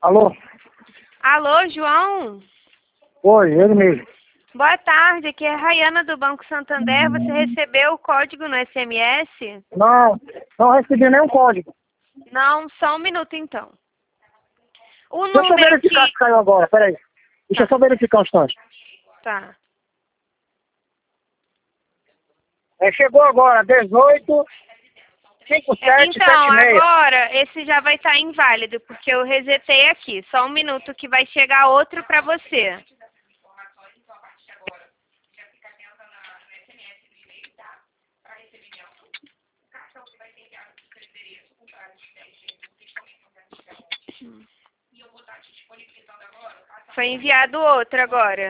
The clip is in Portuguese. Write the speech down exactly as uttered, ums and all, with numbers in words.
Alô? Alô, João? Oi, ele mesmo. Boa tarde, aqui é a Rayana do Banco Santander. Você recebeu o código no S M S? Não, não recebi nenhum código. Não, só um minuto então. O Deixa eu número verificar que... se caiu agora, peraí. Deixa eu só verificar um instante. Tá. É, chegou agora, dezoito, cinquenta e sete, Então, setenta e seis. agora esse já vai estar inválido, porque eu resetei aqui. Só um minuto que vai chegar outro para você. Foi enviado outro agora.